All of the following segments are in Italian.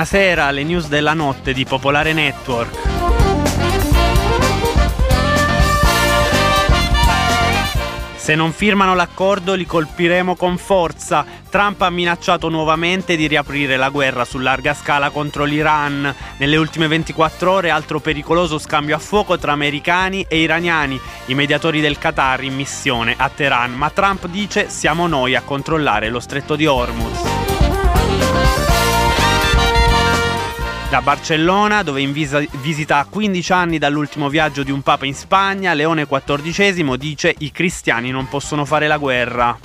Buonasera, alle news della notte di Popolare Network. Se non firmano l'accordo li colpiremo con forza. Trump ha minacciato nuovamente di riaprire la guerra su larga scala contro l'Iran. Nelle ultime 24 ore altro pericoloso scambio a fuoco tra americani e iraniani, i mediatori del Qatar in missione a Teheran. Ma Trump dice: siamo noi a controllare lo stretto di Hormuz. Da Barcellona, dove in visita a 15 anni dall'ultimo viaggio di un papa in Spagna, Leone XIV dice: i cristiani non possono fare la guerra.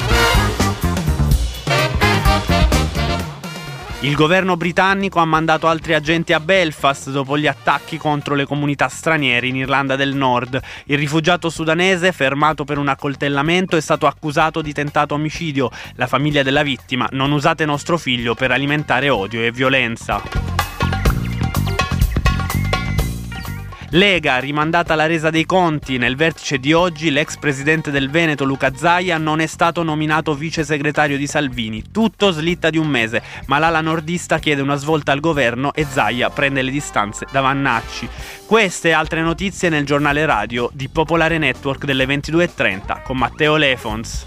Il governo britannico ha mandato altri agenti a Belfast dopo gli attacchi contro le comunità straniere in Irlanda del Nord. Il rifugiato sudanese, fermato per un accoltellamento, è stato accusato di tentato omicidio. La famiglia della vittima: non usate nostro figlio per alimentare odio e violenza. Lega, rimandata la resa dei conti. Nel vertice di oggi l'ex presidente del Veneto Luca Zaia non è stato nominato vice segretario di Salvini. Tutto slitta di un mese, ma l'ala nordista chiede una svolta al governo e Zaia prende le distanze da Vannacci. Queste e altre notizie nel giornale radio di Popolare Network delle 22:30 con Matteo Lefons.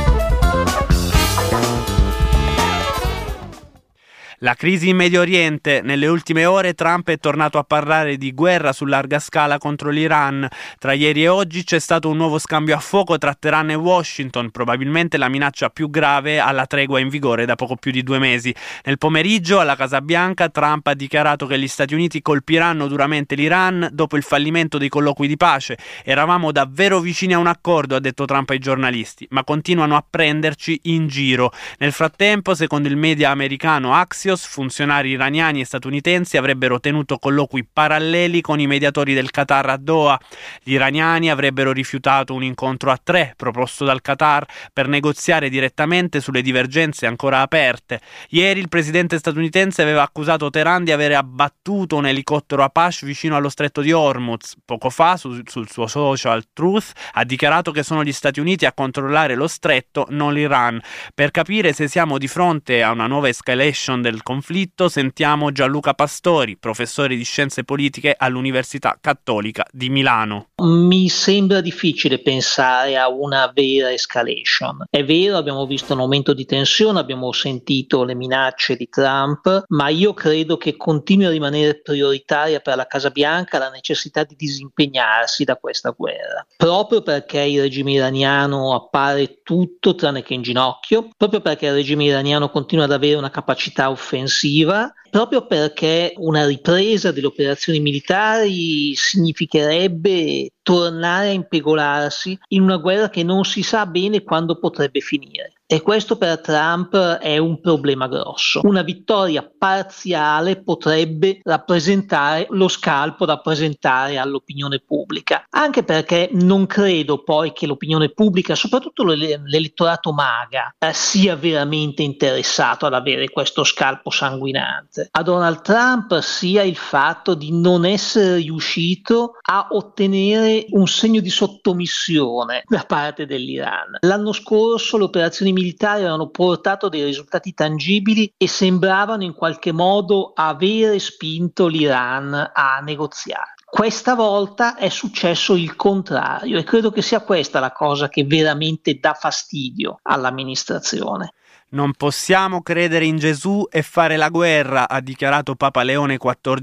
La crisi in Medio Oriente. Nelle ultime ore Trump è tornato a parlare di guerra su larga scala contro l'Iran. Tra ieri e oggi c'è stato un nuovo scambio a fuoco tra Teheran e Washington, probabilmente la minaccia più grave alla tregua in vigore da poco più di 2 mesi. Nel pomeriggio alla Casa Bianca Trump ha dichiarato che gli Stati Uniti colpiranno duramente l'Iran dopo il fallimento dei colloqui di pace. Eravamo davvero vicini a un accordo, ha detto Trump ai giornalisti, ma continuano a prenderci in giro. Nel frattempo, secondo il media americano Axios, funzionari iraniani e statunitensi avrebbero tenuto colloqui paralleli con i mediatori del Qatar a Doha. Gli iraniani avrebbero rifiutato un incontro a 3 proposto dal Qatar per negoziare direttamente sulle divergenze ancora aperte. Ieri il presidente statunitense aveva accusato Teheran di avere abbattuto un elicottero Apache vicino allo stretto di Hormuz. Poco fa sul suo social Truth ha dichiarato che sono gli Stati Uniti a controllare lo stretto, non l'Iran. Per capire se siamo di fronte a una nuova escalation del conflitto sentiamo Gianluca Pastori, professore di scienze politiche all'Università Cattolica di Milano. Mi sembra difficile pensare a una vera escalation. È vero, abbiamo visto un aumento di tensione, abbiamo sentito le minacce di Trump, ma io credo che continui a rimanere prioritaria per la Casa Bianca la necessità di disimpegnarsi da questa guerra, proprio perché il regime iraniano appare tutto tranne che in ginocchio, proprio perché il regime iraniano continua ad avere una capacità offensiva, proprio perché una ripresa delle operazioni militari significherebbe tornare a impegolarsi in una guerra che non si sa bene quando potrebbe finire. E questo per Trump è un problema grosso. Una vittoria parziale potrebbe rappresentare lo scalpo da presentare all'opinione pubblica, anche perché non credo poi che l'opinione pubblica, soprattutto l'elettorato MAGA, sia veramente interessato ad avere questo scalpo sanguinante. A Donald Trump sia il fatto di non essere riuscito a ottenere un segno di sottomissione da parte dell'Iran. L'anno scorso le operazioni militari avevano portato dei risultati tangibili e sembravano in qualche modo avere spinto l'Iran a negoziare. Questa volta è successo il contrario e credo che sia questa la cosa che veramente dà fastidio all'amministrazione. Non possiamo credere in Gesù e fare la guerra, ha dichiarato Papa Leone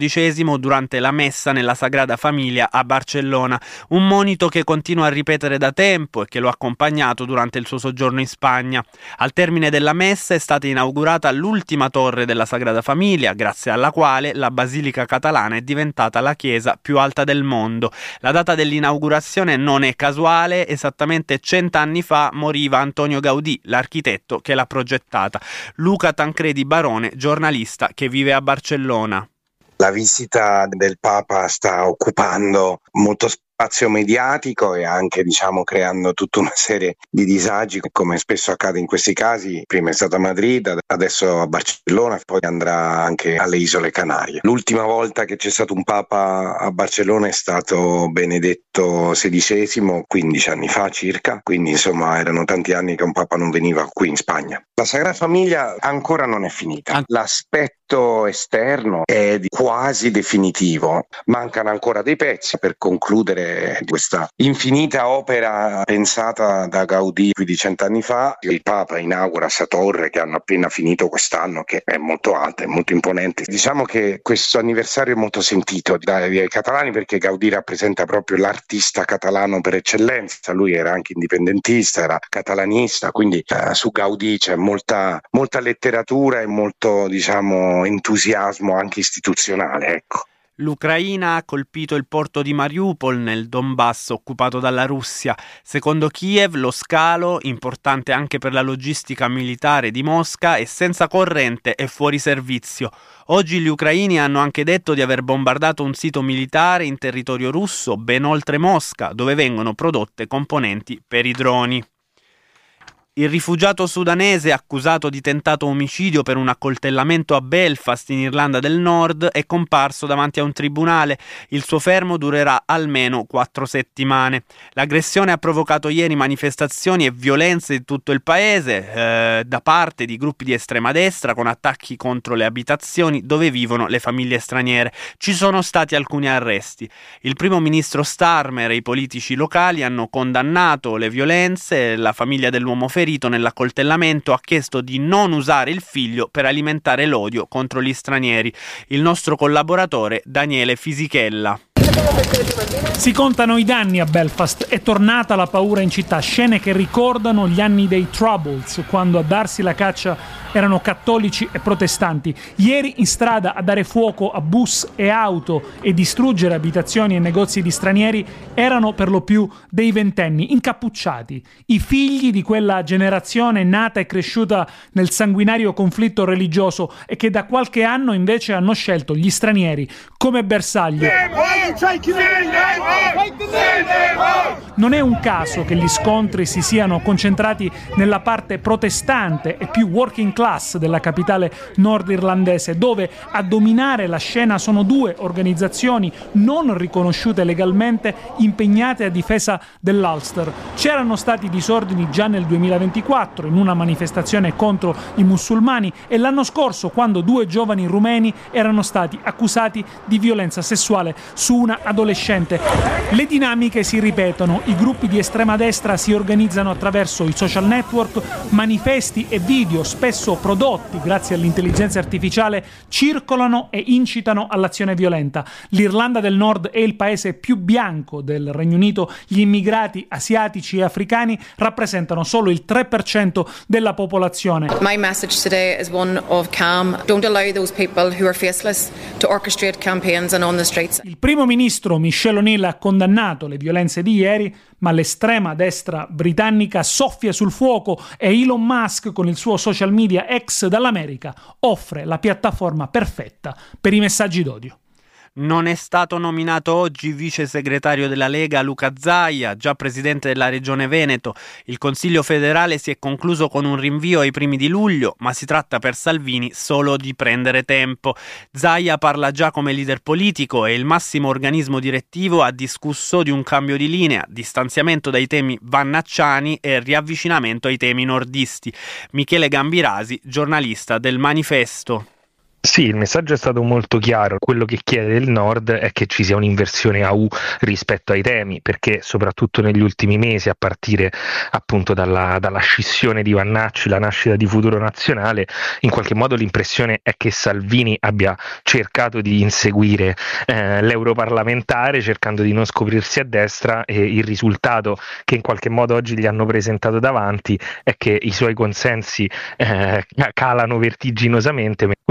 XIV durante la messa nella Sagrada Famiglia a Barcellona, un monito che continua a ripetere da tempo e che lo ha accompagnato durante il suo soggiorno in Spagna. Al termine della messa è stata inaugurata l'ultima torre della Sagrada Famiglia, grazie alla quale la Basilica Catalana è diventata la chiesa più alta del mondo. La data dell'inaugurazione non è casuale, esattamente 100 anni fa moriva Antonio Gaudì, l'architetto che l'ha progettata. Luca Tancredi Barone, giornalista che vive a Barcellona. La visita del Papa sta occupando molto spazio mediatico e anche creando tutta una serie di disagi, come spesso accade in questi casi. Prima è stato a Madrid, adesso a Barcellona, poi andrà anche alle Isole Canarie. L'ultima volta che c'è stato un Papa a Barcellona è stato Benedetto XVI, 15 anni fa circa, quindi insomma erano tanti anni che un Papa non veniva qui in Spagna. La Sagrada Famiglia ancora non è finita, l'aspetto esterno è quasi definitivo, mancano ancora dei pezzi per concludere questa infinita opera pensata da Gaudì più di 100 anni fa. Il Papa inaugura questa torre che hanno appena finito quest'anno, che è molto alta, è molto imponente. Diciamo che questo anniversario è molto sentito dai catalani, perché Gaudì rappresenta proprio l'artista catalano per eccellenza. Lui era anche indipendentista, era catalanista, quindi su Gaudì c'è molta letteratura e molto entusiasmo anche istituzionale, ecco. L'Ucraina ha colpito il porto di Mariupol nel Donbass occupato dalla Russia. Secondo Kiev lo scalo, importante anche per la logistica militare di Mosca, è senza corrente e fuori servizio. Oggi gli ucraini hanno anche detto di aver bombardato un sito militare in territorio russo ben oltre Mosca, dove vengono prodotte componenti per i droni. Il rifugiato sudanese accusato di tentato omicidio per un accoltellamento a Belfast in Irlanda del Nord è comparso davanti a un tribunale. Il suo fermo durerà almeno 4 settimane. L'aggressione ha provocato ieri manifestazioni e violenze in tutto il paese da parte di gruppi di estrema destra, con attacchi contro le abitazioni dove vivono le famiglie straniere. Ci sono stati alcuni arresti. Il primo ministro Starmer e i politici locali hanno condannato le violenze. La famiglia dell'uomo ferito nell'accoltellamento ha chiesto di non usare il figlio per alimentare l'odio contro gli stranieri. Il nostro collaboratore Daniele Fisichella. Si contano i danni a Belfast, è tornata la paura in città, scene che ricordano gli anni dei Troubles, quando a darsi la caccia erano cattolici e protestanti. Ieri in strada a dare fuoco a bus e auto e distruggere abitazioni e negozi di stranieri erano per lo più dei ventenni, incappucciati, i figli di quella generazione nata e cresciuta nel sanguinario conflitto religioso e che da qualche anno invece hanno scelto gli stranieri come bersaglio. Non è un caso che gli scontri si siano concentrati nella parte protestante e più working class della capitale nordirlandese, dove a dominare la scena sono 2 organizzazioni non riconosciute legalmente impegnate a difesa dell'Ulster. C'erano stati disordini già nel 2024 in una manifestazione contro i musulmani e l'anno scorso quando 2 giovani rumeni erano stati accusati di violenza sessuale su una adolescente. Le dinamiche si ripetono, i gruppi di estrema destra si organizzano attraverso i social network, manifesti e video spesso prodotti grazie all'intelligenza artificiale circolano e incitano all'azione violenta. L'Irlanda del Nord è il paese più bianco del Regno Unito, gli immigrati asiatici e africani rappresentano solo il 3% della popolazione. My message today is one of calm. Don't allow those people who are faceless to orchestrate campaigns and on the streets. Il primo ministro Michelle O'Neill ha condannato le violenze di ieri, ma l'estrema destra britannica soffia sul fuoco e Elon Musk, con il suo social media X dall'America, offre la piattaforma perfetta per i messaggi d'odio. Non è stato nominato oggi vice segretario della Lega Luca Zaia, già presidente della Regione Veneto. Il Consiglio federale si è concluso con un rinvio ai primi di luglio, ma si tratta per Salvini solo di prendere tempo. Zaia parla già come leader politico e il massimo organismo direttivo ha discusso di un cambio di linea, distanziamento dai temi vannacciani e riavvicinamento ai temi nordisti. Michele Gambirasi, giornalista del Manifesto. Sì, il messaggio è stato molto chiaro. Quello che chiede il Nord è che ci sia un'inversione a U rispetto ai temi, perché soprattutto negli ultimi mesi, a partire appunto dalla scissione di Vannacci, la nascita di Futuro Nazionale, in qualche modo l'impressione è che Salvini abbia cercato di inseguire l'europarlamentare, cercando di non scoprirsi a destra, e il risultato che in qualche modo oggi gli hanno presentato davanti è che i suoi consensi calano vertiginosamente. Quello che gli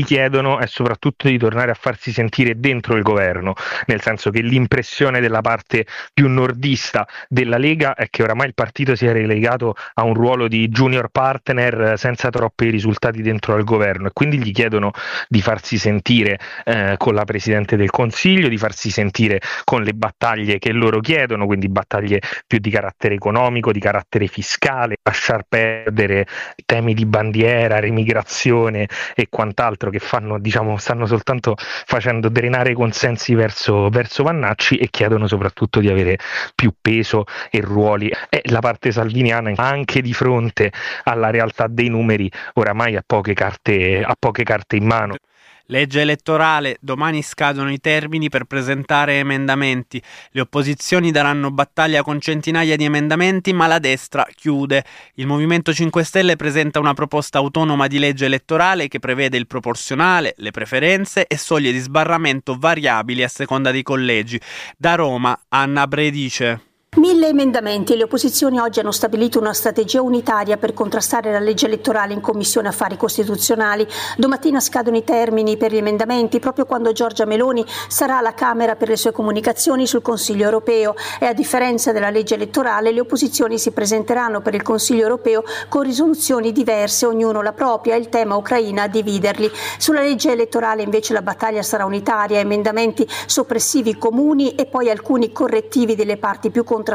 chiedono è soprattutto di tornare a farsi sentire dentro il governo, nel senso che l'impressione della parte più nordista della Lega è che oramai il partito sia relegato a un ruolo di junior partner senza troppi risultati dentro al governo, e quindi gli chiedono di farsi sentire con la Presidente del Consiglio, di farsi sentire con le battaglie che loro chiedono, quindi battaglie più di carattere economico, di carattere fiscale, lasciar perdere temi di bandiera, remigrazione e quant'altro che stanno soltanto facendo drenare i consensi verso Vannacci, e chiedono soprattutto di avere più peso e ruoli. E la parte salviniana, anche di fronte alla realtà dei numeri, oramai ha poche carte in mano. Legge elettorale, domani scadono i termini per presentare emendamenti. Le opposizioni daranno battaglia con centinaia di emendamenti, ma la destra chiude. Il Movimento 5 Stelle presenta una proposta autonoma di legge elettorale che prevede il proporzionale, le preferenze e soglie di sbarramento variabili a seconda dei collegi. Da Roma, Anna Bredice. 1000 emendamenti. Le opposizioni oggi hanno stabilito una strategia unitaria per contrastare la legge elettorale in Commissione Affari Costituzionali. Domattina scadono i termini per gli emendamenti, proprio quando Giorgia Meloni sarà alla Camera per le sue comunicazioni sul Consiglio europeo, e a differenza della legge elettorale le opposizioni si presenteranno per il Consiglio europeo con risoluzioni diverse, ognuno la propria, e il tema Ucraina a dividerli. Sulla legge elettorale invece la battaglia sarà unitaria, emendamenti soppressivi comuni e poi alcuni correttivi delle parti più contrastanti.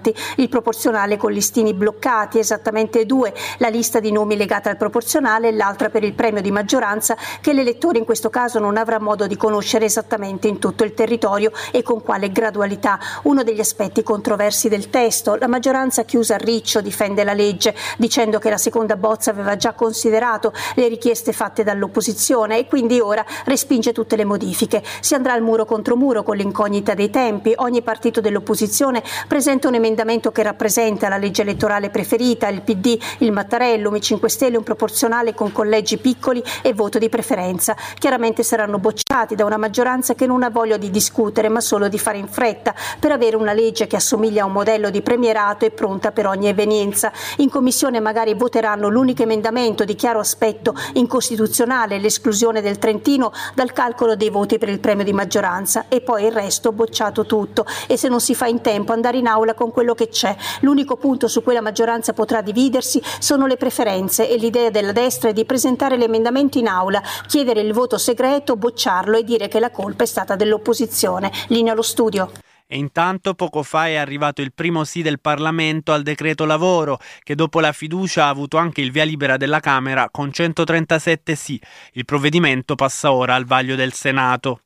Il proporzionale con listini bloccati, esattamente 2, la lista di nomi legata al proporzionale e l'altra per il premio di maggioranza che l'elettore in questo caso non avrà modo di conoscere esattamente in tutto il territorio e con quale gradualità. Uno degli aspetti controversi del testo. La maggioranza chiusa a riccio difende la legge dicendo che la seconda bozza aveva già considerato le richieste fatte dall'opposizione e quindi ora respinge tutte le modifiche. Si andrà al muro contro muro con l'incognita dei tempi. Ogni partito dell'opposizione presenta un emendamento che rappresenta la legge elettorale preferita, il PD, il Mattarellum, i 5 Stelle un proporzionale con collegi piccoli e voto di preferenza. Chiaramente saranno bocciati da una maggioranza che non ha voglia di discutere ma solo di fare in fretta per avere una legge che assomiglia a un modello di premierato e pronta per ogni evenienza. In commissione magari voteranno l'unico emendamento di chiaro aspetto incostituzionale, l'esclusione del Trentino dal calcolo dei voti per il premio di maggioranza, e poi il resto bocciato tutto, e se non si fa in tempo andare in aula con quello che c'è. L'unico punto su cui la maggioranza potrà dividersi sono le preferenze, e l'idea della destra è di presentare l'emendamento in aula, chiedere il voto segreto, bocciarlo e dire che la colpa è stata dell'opposizione. Linea allo studio. E intanto poco fa è arrivato il primo sì del Parlamento al decreto lavoro, che dopo la fiducia ha avuto anche il via libera della Camera con 137 sì. Il provvedimento passa ora al vaglio del Senato.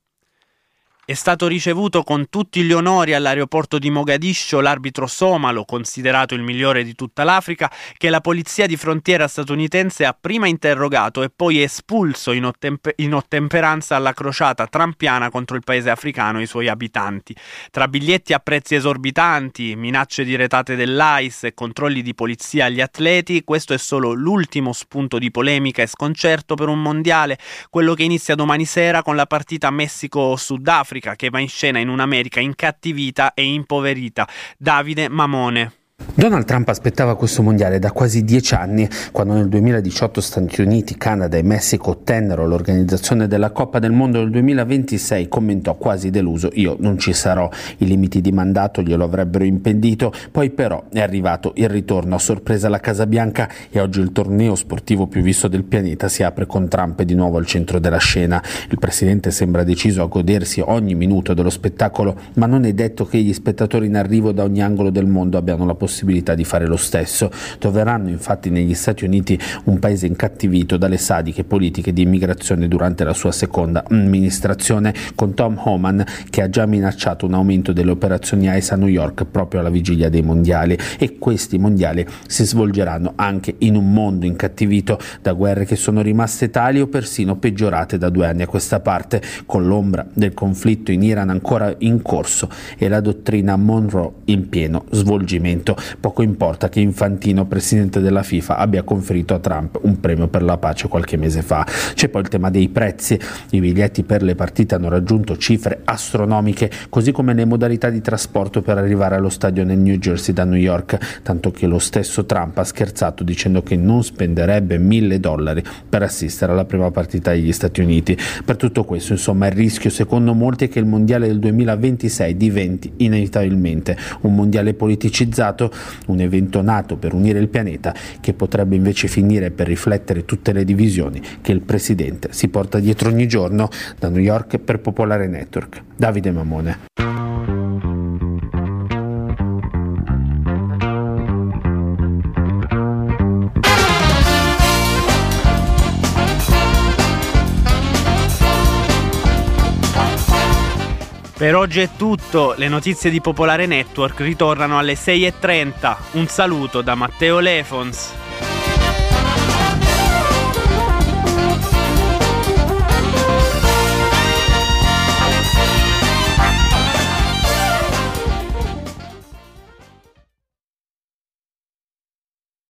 È stato ricevuto con tutti gli onori all'aeroporto di Mogadiscio l'arbitro somalo, considerato il migliore di tutta l'Africa, che la polizia di frontiera statunitense ha prima interrogato e poi espulso in ottemperanza alla crociata trampiana contro il paese africano e i suoi abitanti. Tra biglietti a prezzi esorbitanti, minacce di retate dell'AIS e controlli di polizia agli atleti, questo è solo l'ultimo spunto di polemica e sconcerto per un mondiale, quello che inizia domani sera con la partita Messico-Sudafrica, che va in scena in un'America incattivita e impoverita. Davide Mamone. Donald Trump aspettava questo mondiale da quasi 10 anni, quando nel 2018 Stati Uniti, Canada e Messico ottennero l'organizzazione della Coppa del Mondo del 2026, commentò quasi deluso: io non ci sarò, i limiti di mandato glielo avrebbero impedito. Poi però è arrivato il ritorno a sorpresa alla Casa Bianca e oggi il torneo sportivo più visto del pianeta si apre con Trump di nuovo al centro della scena. Il presidente sembra deciso a godersi ogni minuto dello spettacolo, ma non è detto che gli spettatori in arrivo da ogni angolo del mondo abbiano la possibilità di fare lo stesso. Troveranno infatti negli Stati Uniti un paese incattivito dalle sadiche politiche di immigrazione durante la sua seconda amministrazione, con Tom Homan che ha già minacciato un aumento delle operazioni ICE a New York proprio alla vigilia dei mondiali. E questi mondiali si svolgeranno anche in un mondo incattivito da guerre che sono rimaste tali o persino peggiorate da 2 anni a questa parte, con l'ombra del conflitto in Iran ancora in corso e la dottrina Monroe in pieno svolgimento. Poco importa che Infantino, presidente della FIFA, abbia conferito a Trump un premio per la pace qualche mese fa. C'è poi il tema dei prezzi. I biglietti per le partite hanno raggiunto cifre astronomiche, così come le modalità di trasporto per arrivare allo stadio nel New Jersey da New York, tanto che lo stesso Trump ha scherzato dicendo che non spenderebbe $1.000 per assistere alla prima partita degli Stati Uniti. Per tutto questo, insomma, il rischio secondo molti è che il mondiale del 2026 diventi inevitabilmente un mondiale politicizzato, un evento nato per unire il pianeta che potrebbe invece finire per riflettere tutte le divisioni che il presidente si porta dietro ogni giorno. Da New York per Popolare Network, Davide Mamone. Per oggi è tutto, le notizie di Popolare Network ritornano alle 6:30. Un saluto da Matteo Lefons.